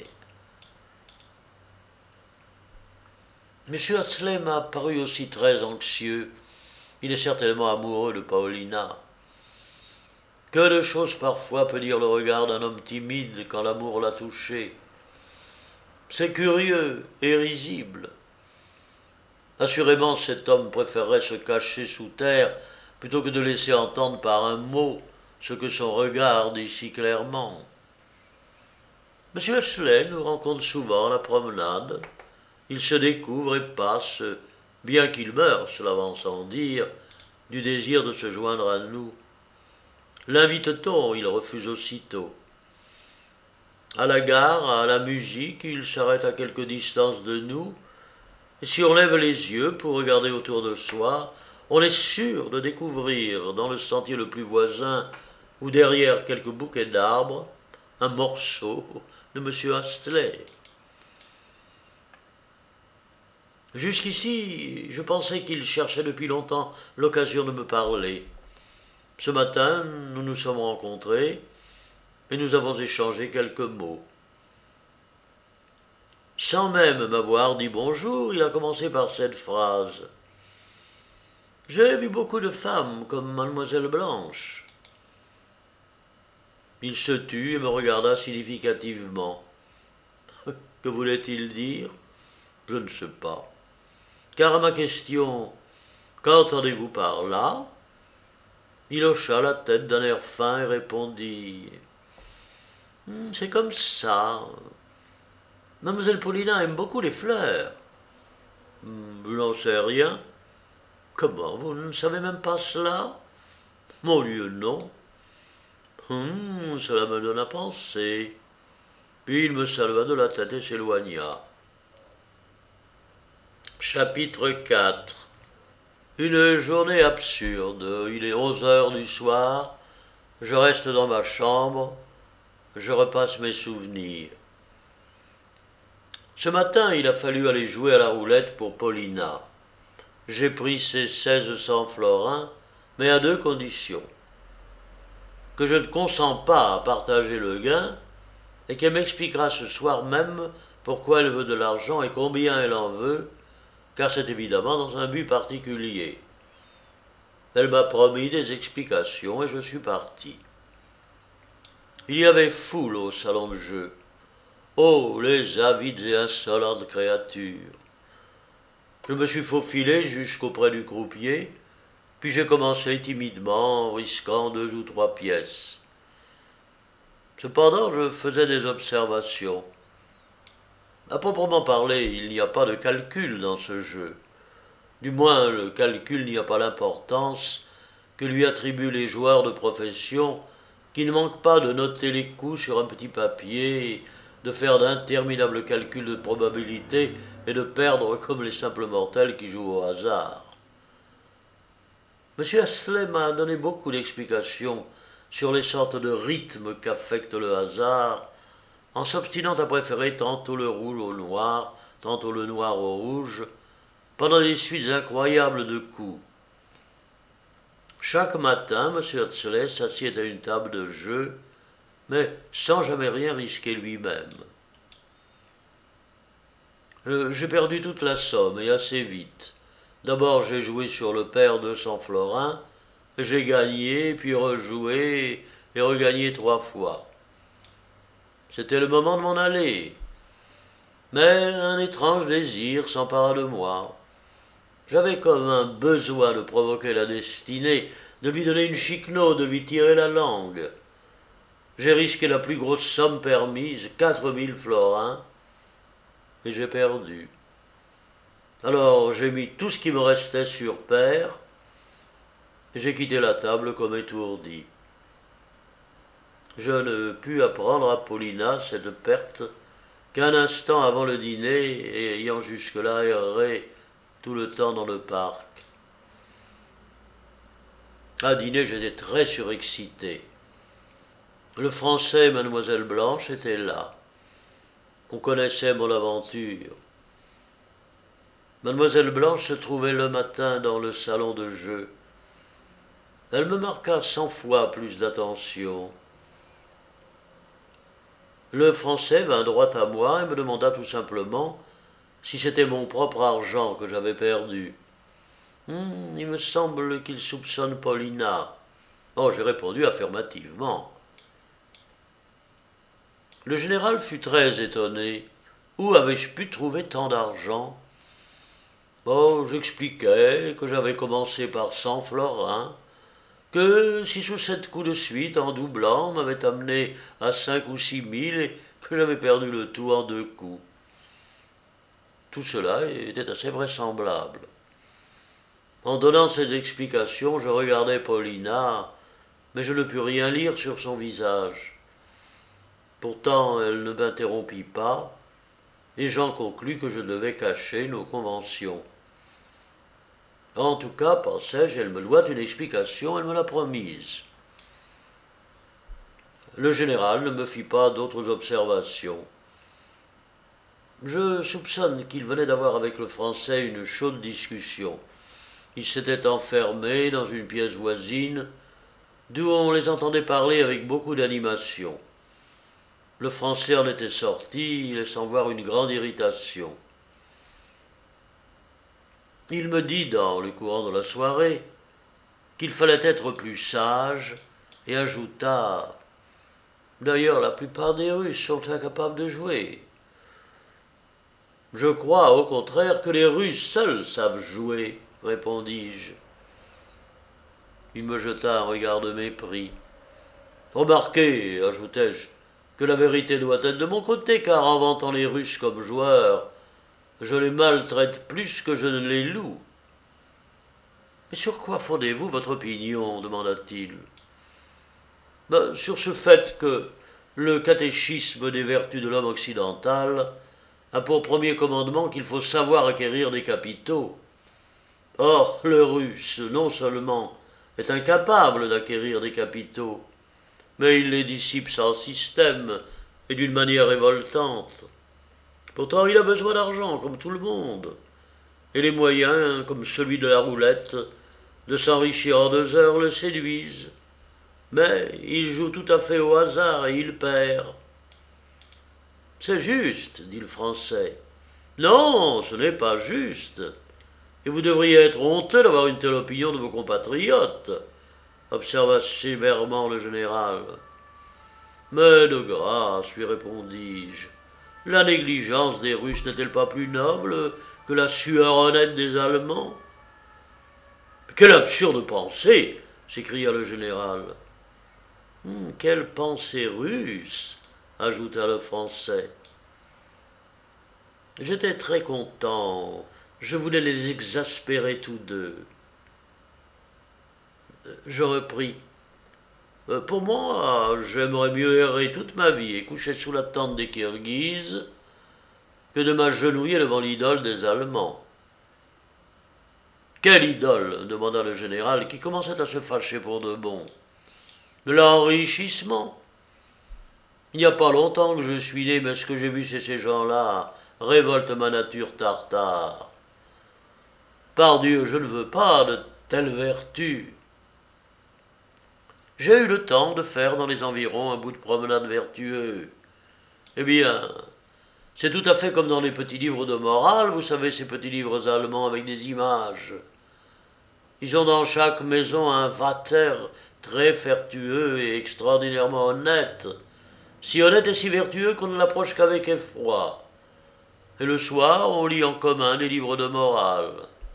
M. Astley m'a paru aussi très anxieux. Il est certainement amoureux de Paulina. Que de choses parfois peut dire le regard d'un homme timide quand l'amour l'a touché. C'est curieux et risible. Assurément, cet homme préférerait se cacher sous terre plutôt que de laisser entendre par un mot ce que son regard dit si clairement. M. Astley nous rencontre souvent à la promenade. Il se découvre et passe, bien qu'il meure, cela va sans dire, du désir de se joindre à nous. L'invite-t-on, il refuse aussitôt. À la gare, à la musique, il s'arrête à quelque distance de nous, et si on lève les yeux pour regarder autour de soi, on est sûr de découvrir, dans le sentier le plus voisin, ou derrière quelques bouquets d'arbres, un morceau de M. Astley. Jusqu'ici, je pensais qu'il cherchait depuis longtemps l'occasion de me parler. Ce matin, nous nous sommes rencontrés et nous avons échangé quelques mots. Sans même m'avoir dit bonjour, il a commencé par cette phrase. J'ai vu beaucoup de femmes comme Mademoiselle Blanche. Il se tut et me regarda significativement. Que voulait-il dire? Je ne sais pas. Car à ma question « Qu'entendez-vous par là ?» il hocha la tête d'un air fin et répondit « C'est comme ça. Mademoiselle Paulina aime beaucoup les fleurs. » Je n'en sais rien. Comment, vous ne savez même pas cela? Mon Dieu, non. Cela me donne à penser. Puis il me salua de la tête et s'éloigna. Chapitre 4. Une journée absurde. Il est 11 heures du soir. Je reste dans ma chambre. Je repasse mes souvenirs. Ce matin, il a fallu aller jouer à la roulette pour Paulina. J'ai pris ses 1600 florins, mais à deux conditions. Que je ne consens pas à partager le gain, et qu'elle m'expliquera ce soir même pourquoi elle veut de l'argent et combien elle en veut, car c'est évidemment dans un but particulier. Elle m'a promis des explications et je suis parti. Il y avait foule au salon de jeu. Oh, les avides et insolentes créatures! Je me suis faufilé jusqu'auprès du croupier, puis j'ai commencé timidement en risquant 2 ou 3 pièces. Cependant, je faisais des observations. À proprement parler, il n'y a pas de calcul dans ce jeu. Du moins, le calcul n'y a pas l'importance que lui attribuent les joueurs de profession qui ne manquent pas de noter les coups sur un petit papier, de faire d'interminables calculs de probabilité et de perdre comme les simples mortels qui jouent au hasard. M. Astley m'a donné beaucoup d'explications sur les sortes de rythmes qu'affecte le hasard, en s'obstinant à préférer tantôt le rouge au noir, tantôt le noir au rouge, pendant des suites incroyables de coups. Chaque matin, M. Astley s'assied à une table de jeu, mais sans jamais rien risquer lui-même. J'ai perdu toute la somme, et assez vite. D'abord, j'ai joué sur le pair 200 florins, j'ai gagné, puis rejoué, et regagné 3 fois. C'était le moment de m'en aller. Mais un étrange désir s'empara de moi. J'avais comme un besoin de provoquer la destinée, de lui donner une chiquenaude, de lui tirer la langue. J'ai risqué la plus grosse somme permise, 4000 florins, et j'ai perdu. Alors j'ai mis tout ce qui me restait sur pair, et j'ai quitté la table comme étourdi. Je ne pus apprendre à Paulina cette perte qu'un instant avant le dîner, ayant jusque-là erré tout le temps dans le parc. À dîner, j'étais très surexcité. Le Français et Mademoiselle Blanche étaient là. On connaissait mon aventure. Mademoiselle Blanche se trouvait le matin dans le salon de jeu. Elle me marqua 100 fois plus d'attention. Le Français vint droit à moi et me demanda tout simplement si c'était mon propre argent que j'avais perdu. Il me semble qu'il soupçonne Paulina. Oh, j'ai répondu affirmativement. Le général fut très étonné. Où avais-je pu trouver tant d'argent? Bon, j'expliquai que j'avais commencé par 100 florins, que 6 ou 7 coups de suite en doublant m'avaient amené à 5 ou 6 000 et que j'avais perdu le tout en 2 coups. Tout cela était assez vraisemblable. En donnant ces explications, je regardai Paulina, mais je ne pus rien lire sur son visage. Pourtant, elle ne m'interrompit pas, et j'en conclus que je devais cacher nos conventions. En tout cas, pensai-je, elle me doit une explication, elle me l'a promise. Le général ne me fit pas d'autres observations. Je soupçonne qu'ils venaient d'avoir avec le Français une chaude discussion. Ils s'étaient enfermés dans une pièce voisine, d'où on les entendait parler avec beaucoup d'animation. Le Français en était sorti, laissant voir une grande irritation. Il me dit, dans le courant de la soirée, qu'il fallait être plus sage, et ajouta « D'ailleurs, la plupart des Russes sont incapables de jouer. » Je crois, au contraire, que les Russes seuls savent jouer, répondis-je. Il me jeta un regard de mépris. Remarquez, ajoutai-je, que la vérité doit être de mon côté, car en vantant les Russes comme joueurs, je les maltraite plus que je ne les loue. Mais sur quoi fondez-vous votre opinion demanda-t-il. Sur ce fait que le catéchisme des vertus de l'homme occidental a pour premier commandement qu'il faut savoir acquérir des capitaux. Or, le Russe, non seulement est incapable d'acquérir des capitaux, mais il les dissipe sans système et d'une manière révoltante. Pourtant, il a besoin d'argent, comme tout le monde, et les moyens, comme celui de la roulette, de s'enrichir en 2 heures le séduisent. Mais il joue tout à fait au hasard et il perd. C'est juste, dit le Français. Non, ce n'est pas juste. Et vous devriez être honteux d'avoir une telle opinion de vos compatriotes, observa sévèrement le général. Mais de grâce, lui répondis-je, la négligence des Russes n'est-elle pas plus noble que la sueur honnête des Allemands? Quelle absurde pensée s'écria le général. Quelle pensée russe ajouta le Français. J'étais très content. Je voulais les exaspérer tous deux. Je repris. Pour moi, j'aimerais mieux errer toute ma vie et coucher sous la tente des Kirghizes que de m'agenouiller devant l'idole des Allemands. Quelle idole demanda le général, qui commençait à se fâcher pour de bon. De l'enrichissement. Il n'y a pas longtemps que je suis né, mais ce que j'ai vu chez ces gens-là révolte ma nature tartare. Pardieu, je ne veux pas de telles vertus. J'ai eu le temps de faire dans les environs un bout de promenade vertueux. Eh bien, c'est tout à fait comme dans les petits livres de morale, vous savez, ces petits livres allemands avec des images. Ils ont dans chaque maison un vater très vertueux et extraordinairement honnête, si honnête et si vertueux qu'on ne l'approche qu'avec effroi. Et le soir, on lit en commun des livres de morale.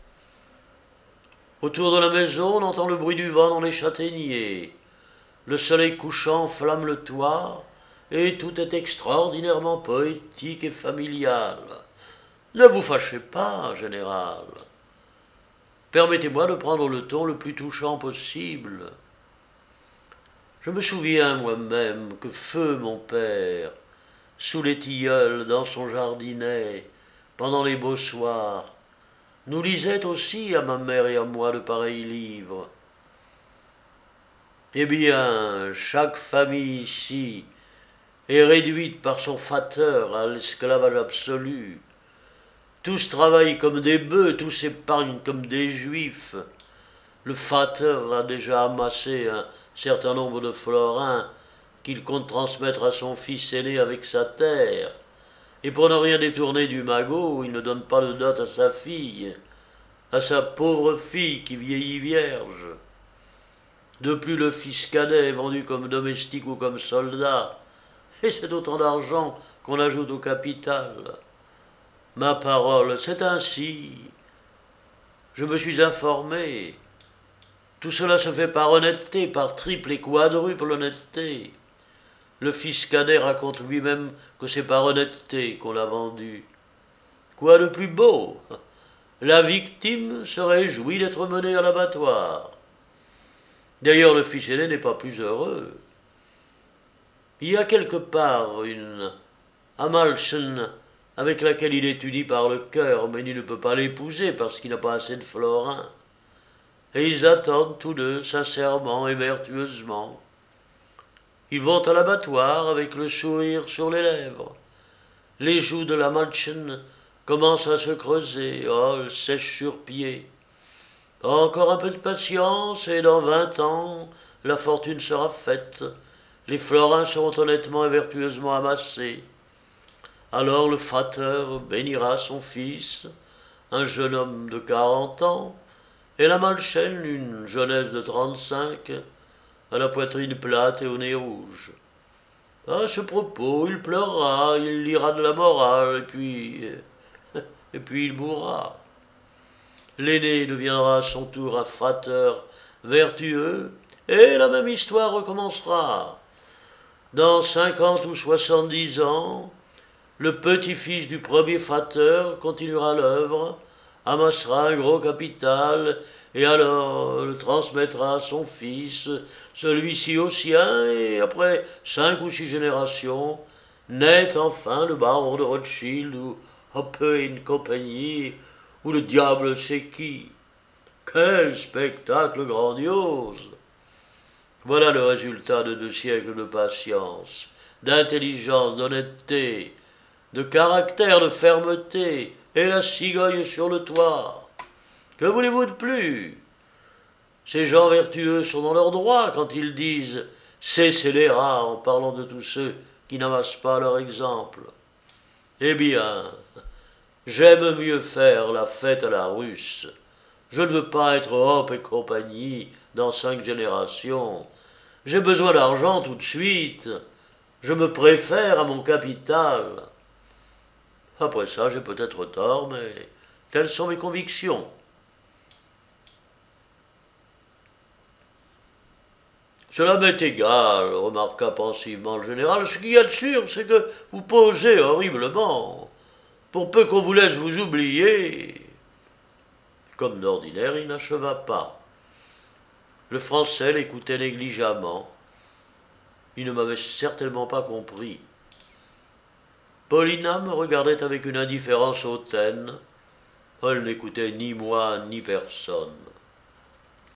Autour de la maison, on entend le bruit du vent dans les châtaigniers. Le soleil couchant enflamme le toit, et tout est extraordinairement poétique et familial. Ne vous fâchez pas, général. Permettez-moi de prendre le ton le plus touchant possible. Je me souviens moi-même que feu mon père, sous les tilleuls, dans son jardinet, pendant les beaux soirs, nous lisait aussi à ma mère et à moi de pareils livres. Eh bien, chaque famille ici est réduite par son fateur à l'esclavage absolu. Tous travaillent comme des bœufs, tous s'épargnent comme des juifs. Le fateur a déjà amassé un certain nombre de florins qu'il compte transmettre à son fils aîné avec sa terre. Et pour ne rien détourner du magot, il ne donne pas de dot à sa fille, à sa pauvre fille qui vieillit vierge. De plus, le fils cadet est vendu comme domestique ou comme soldat, et c'est autant d'argent qu'on ajoute au capital. Ma parole, c'est ainsi. Je me suis informé. Tout cela se fait par honnêteté, par triple et quadruple honnêteté. Le fils cadet raconte lui-même que c'est par honnêteté qu'on l'a vendu. Quoi de plus beau? La victime se réjouit d'être menée à l'abattoir. D'ailleurs, le fils aîné n'est pas plus heureux. Il y a quelque part une Amalchen avec laquelle il est uni par le cœur, mais il ne peut pas l'épouser parce qu'il n'a pas assez de florins. Et ils attendent tous deux, sincèrement et vertueusement. Ils vont à l'abattoir avec le sourire sur les lèvres. Les joues de la Madchen commencent à se creuser, oh, elle sèche sur pied. Encore un peu de patience, et dans 20 ans, la fortune sera faite. Les florins seront honnêtement et vertueusement amassés. Alors le frateur bénira son fils, un jeune homme de 40 ans, et la Madchen, une jeunesse de 35, à la poitrine plate et au nez rouge. À ce propos, il pleurera, il lira de la morale, et puis il mourra. L'aîné deviendra à son tour un frateur vertueux, et la même histoire recommencera. Dans 50 ou 70 ans, le petit-fils du premier frateur continuera l'œuvre, amassera un gros capital, et alors le transmettra à son fils, celui-ci au sien, et après 5 ou 6 générations, naît enfin le baron de Rothschild, ou Hoppe et compagnie, ou le diable sait qui. Quel spectacle grandiose! Voilà le résultat de 2 siècles de patience, d'intelligence, d'honnêteté, de caractère, de fermeté, et la cigogne sur le toit. Que voulez-vous de plus? Ces gens vertueux sont dans leur droit quand ils disent « cessez les rats » en parlant de tous ceux qui n'amassent pas leur exemple. Eh bien, j'aime mieux faire la fête à la russe. Je ne veux pas être Hope et compagnie dans 5 générations. J'ai besoin d'argent tout de suite. Je me préfère à mon capital. Après ça, j'ai peut-être tort, mais telles sont mes convictions. Cela m'est égal, remarqua pensivement le général. Ce qu'il y a de sûr, c'est que vous posez horriblement. Pour peu qu'on vous laisse vous oublier. Comme d'ordinaire, il n'acheva pas. Le Français l'écoutait négligemment. Il ne m'avait certainement pas compris. Paulina me regardait avec une indifférence hautaine. Elle n'écoutait ni moi ni personne.